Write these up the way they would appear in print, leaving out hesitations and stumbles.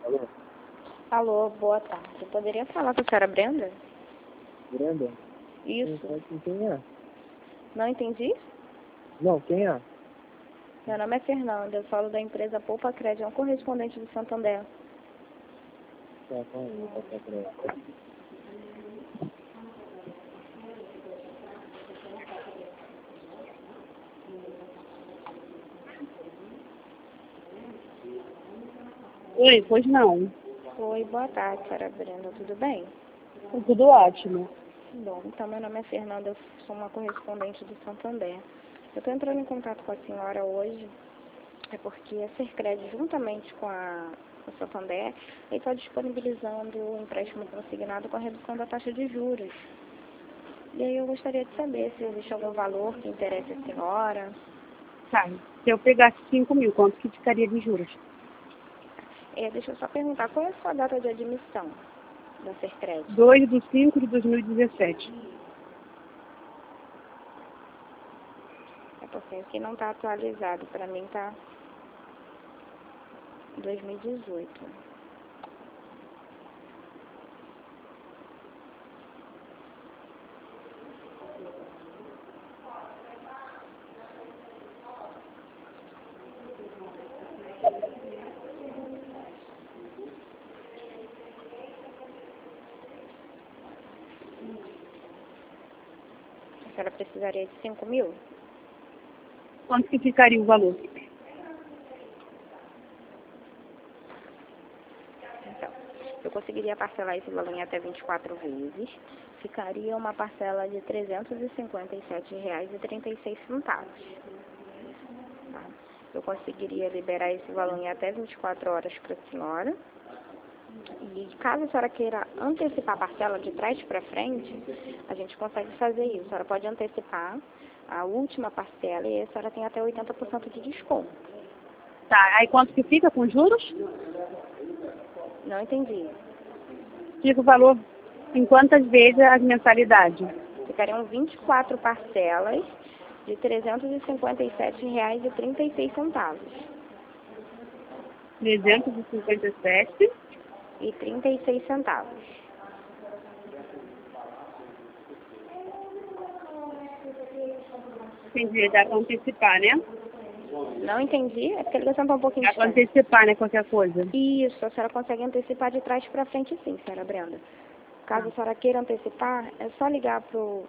Alô? Alô, boa tarde. Eu poderia falar com a senhora Brenda? Brenda? Isso. Quem é? Não entendi? Não, quem é? Meu nome é Fernanda, eu falo da empresa Poupa Crédito, é um correspondente do Santander. Tá, calma aí, vou passar pra ela. Oi, pois não. Oi, boa tarde, senhora Brenda, tudo bem? Tudo ótimo. Bom, então meu nome é Fernanda, eu sou uma correspondente do Santander. Eu estou entrando em contato com a senhora hoje, porque a Sercred, juntamente com o Santander, ele está disponibilizando o empréstimo consignado com a redução da taxa de juros. E aí eu gostaria de saber se existe algum valor que interesse a senhora. Tá, se eu pegasse 5 mil, quanto que ficaria de juros? Deixa eu só perguntar, qual é a sua data de admissão da Sercred? 2/5/2017. É porque aqui não está atualizado, para mim está 2018. A senhora precisaria de 5 mil? Quanto que ficaria o valor? Então, eu conseguiria parcelar esse valor em até 24 vezes. Ficaria uma parcela de R$ 357,36. Tá? Eu conseguiria liberar esse valor em até 24 horas para a senhora. E caso a senhora queira antecipar a parcela de trás para frente, a gente consegue fazer isso. A senhora pode antecipar a última parcela e a senhora tem até 80% de desconto. Tá, aí quanto que fica com juros? Não entendi. Fica o valor em quantas vezes as mensalidades? Ficariam 24 parcelas de R$ 357,36. 357. E 36 centavos. Entendi, dá para antecipar, né? Não entendi? É porque a ligação está um pouquinho Dá para distante. antecipar, né, qualquer coisa. Isso, a senhora consegue antecipar de trás para frente sim, senhora Brenda. Caso a senhora queira antecipar, é só ligar para o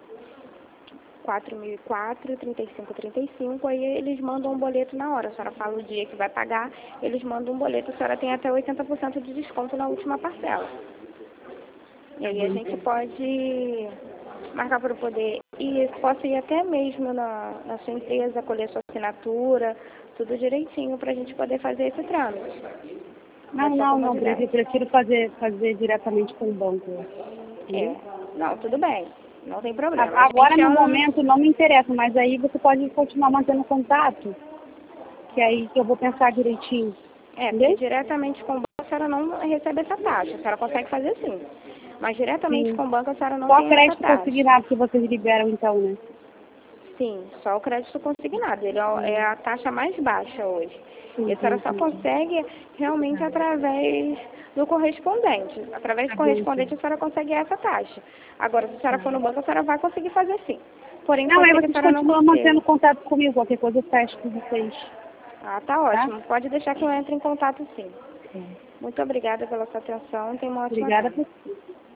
4004-3535, aí eles mandam um boleto na hora. A senhora fala o dia que vai pagar, eles mandam um boleto, a senhora tem até 80% de desconto na última parcela. E aí a gente pode marcar para poder ir, posso ir até mesmo na sua empresa, colher sua assinatura, tudo direitinho para a gente poder fazer esse trâmite. Não, Brenda, eu prefiro fazer diretamente com o banco. Não, tudo bem, não tem problema. Agora, no momento, não me interessa, mas aí você pode continuar mantendo contato, que aí que eu vou pensar direitinho. Porque diretamente com o banco a senhora não recebe essa taxa, a senhora consegue fazer sim. Mas diretamente com o banco a senhora não tem essa taxa. Só crédito consignado que vocês liberam então, né? Sim, só o crédito consignado. Ele é a taxa mais baixa hoje. E a senhora só consegue realmente através do correspondente. Através do correspondente a senhora consegue essa taxa. Agora, se a senhora for no banco, a senhora vai conseguir fazer sim. Porém, Não, aí pode ser vocês que a senhora não continuam consiga. mantendo contato comigo, qualquer coisa eu fecho com vocês. Ah, tá ótimo. Pode deixar que eu entre em contato sim. Muito obrigada pela sua atenção. Tenha uma ótima tarde. Obrigada por